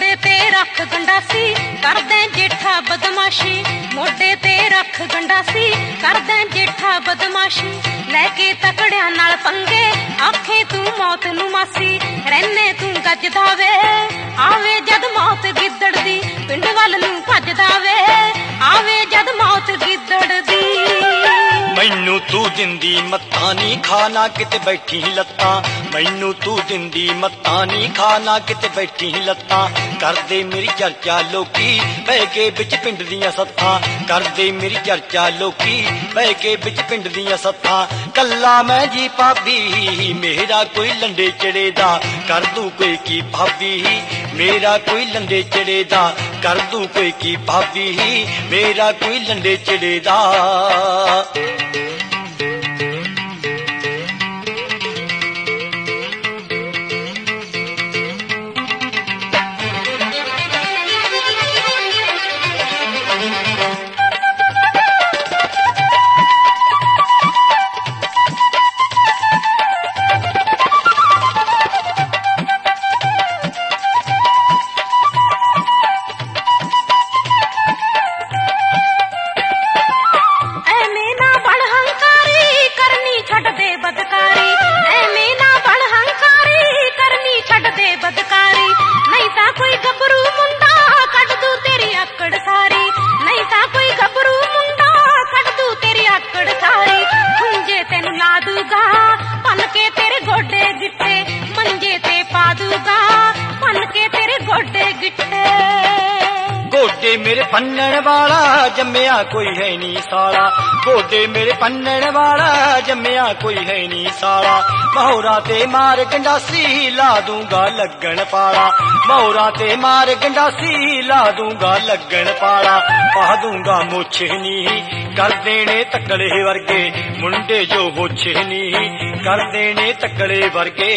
मोढे ते रख गंडासी करदे जेठा बदमाशी, मोढे ते रख गंडासी करदे जेठा बदमाशी, लैके तकड़ियां नाल पंगे आखे तू मौत नू मासी, रहने तू गजदा वे आवे जद मौत गिद्दड़ दी, पिंड वल नू भजदा वे आवे जद मौत गिद्दड़ दी। मैनू तू दिंदी मत्ता नी खाना किते बैठी लत्तां, मैनू तू दिंदी मत्ता नी खाना किते बैठी लत्तां, करदे मेरी चर्चा लोकी बह के बिच पिंड दियां सत्थां, करदे मेरी चर्चा लोकी बह के बिच पिंड दियां सत्थां, कल्ला मैं जी भाभी मेरा कोई लंडे चढ़े दा, कर दूं कोई की भाभी मेरा कोई लंडे चढ़े दा, कर दूं कोई की भाभी मेरा कोई लंडे चढ़े दा। गोडे मेरे पन्नण वाला जम्मिया कोई है नी साला, गोडे मेरे पन्नण वाला जम्मिया कोई है नी साला, मोहरा ते मार गंडासी ला दूंगा लगन पाला, मोहरा ते मार गंडासी ला दूंगा लगन पाला, पा दूंगा मुछे नी कर देने तकड़े वर्गे मुंडे जो होछे नी कर देने तकड़े वर्गे।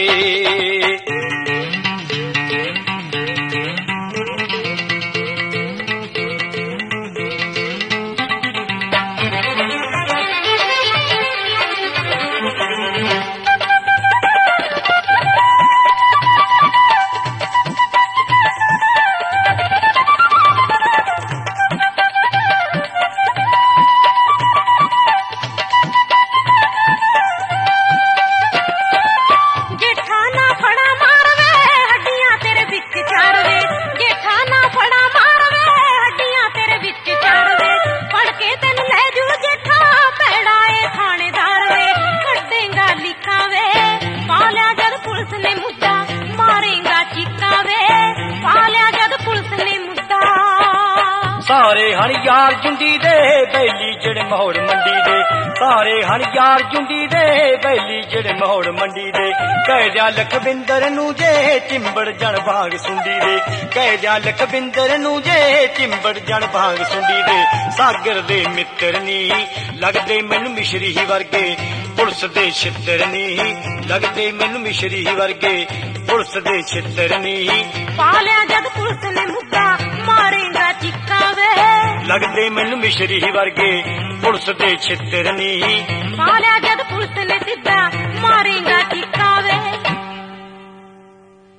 सारे हण यार जुंडी दे बैली जेड़े मोहड़ मंडी दे, सारे हण यार जुंडी दे बैली जेड़े मोहड़ मंडी दे, कह दिया लखबिंदर नू जे चिंबड़ जन भाग सुंडी दे, कह दिया लखबिंदर नू जे चिंबड़ जन भाग सुंडी दे, सागर दे मित्र नी लगदे मैनू मिश्री वर्गे पुलिस दे छित्र नी लगदे मैनू मिश्री वर्गे पुलिस दे छित्र नी, पालिया जद पुलिस ने मुद्दा मारेगा चिक्का वे लगदे मैनू मिश्री वर्गे पुलिस दे छित्र नी, पालिया जद पुलिस ने सिद्धा